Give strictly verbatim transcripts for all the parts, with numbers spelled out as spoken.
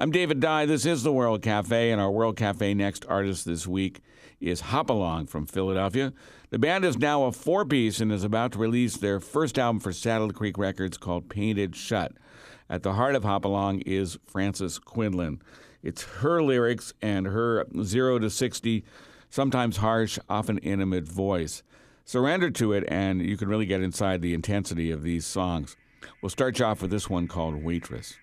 I'm David Dye. This is the World Cafe, and our World Cafe Next artist this week is Hopalong from Philadelphia. The band is now a four-piece and is about to release their first album for Saddle Creek Records called Painted Shut. At the heart of Hopalong is Frances Quinlan. It's her lyrics and her zero to sixty, sometimes harsh, often intimate voice. Surrender to it, and you can really get inside the intensity of these songs. We'll start you off with this one called Waitress.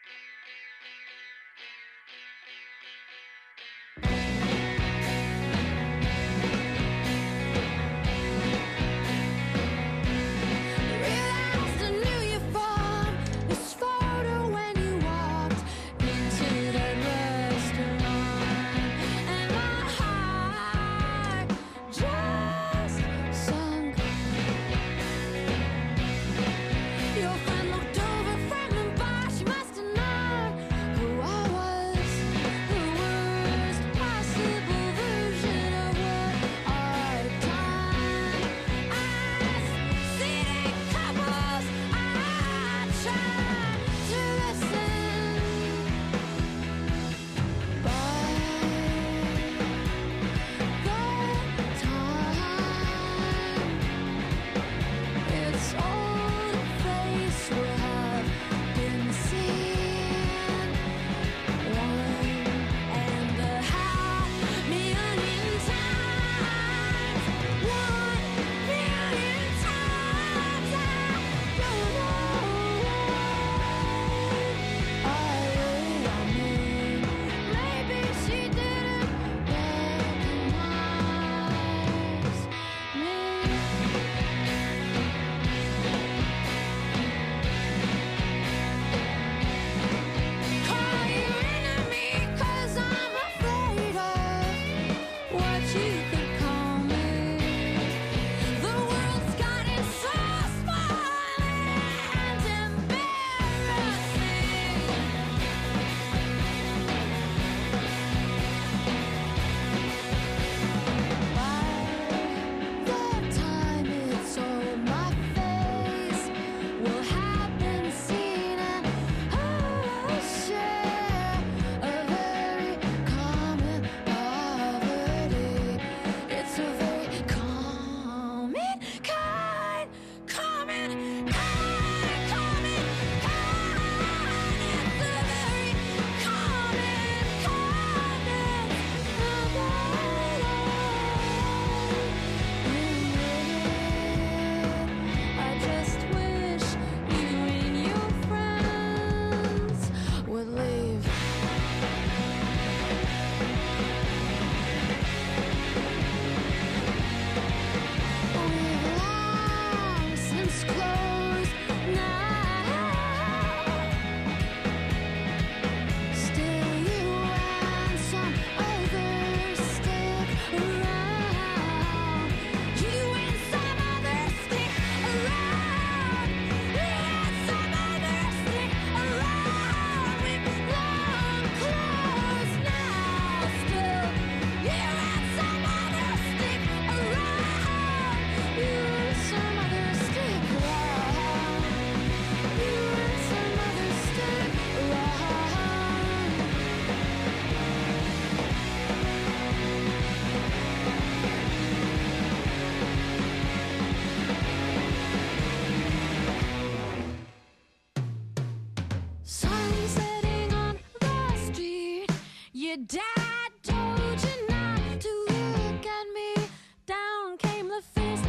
Dad told you not to look at me. Down came the fist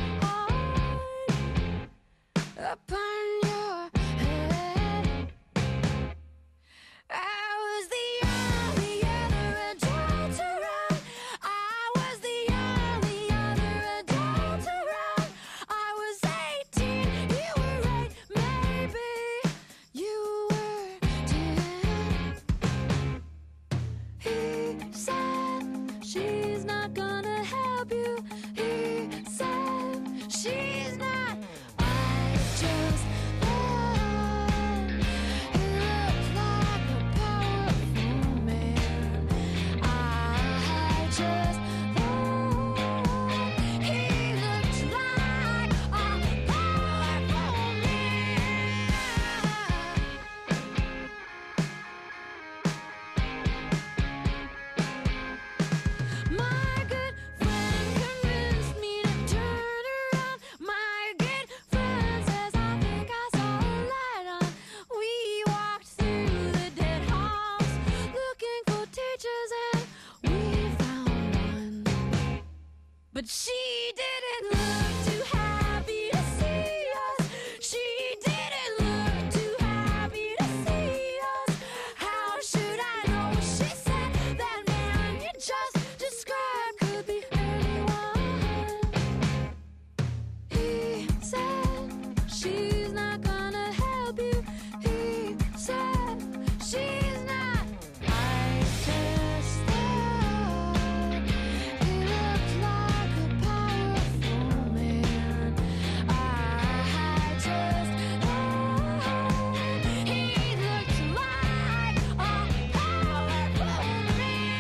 hard upon your head. I was the only other adult around. I was the only other adult around. I was eighteen, you were eight, maybe you were ten. He But she didn't look too happy to see us. She didn't look too happy to see us. How should I know? She said that man you just described could be anyone. He said she's not gonna help you. He said she's not. I just thought he looked like a powerful man. I just thought he looked like a powerful man.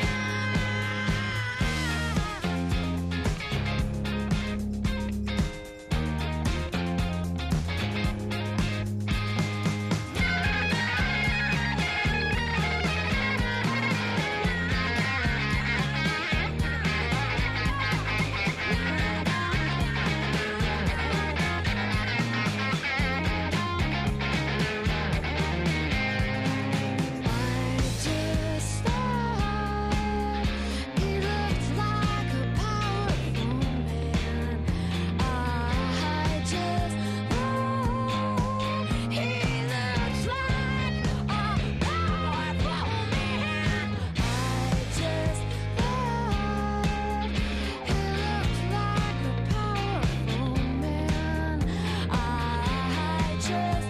I just thought he looked like a powerful man. I just thought he looked like a powerful man. I just thought he looked like a powerful man. I just thought he looked like a powerful looked like a powerful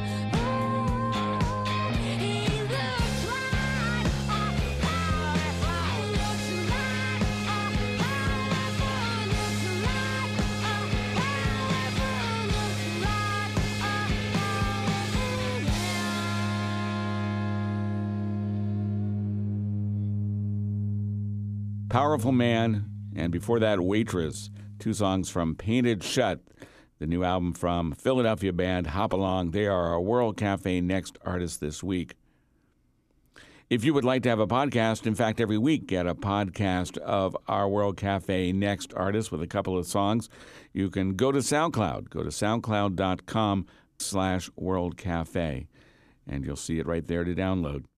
Powerful Man, and before that, Waitress. Two songs from Painted Shut, the new album from Philadelphia band Hop Along. They are our World Cafe Next artist this week. If you would like to have a podcast, in fact, every week get a podcast of our World Cafe Next artist with a couple of songs, you can go to SoundCloud. Go to soundcloud.com slash World Cafe, and you'll see it right there to download.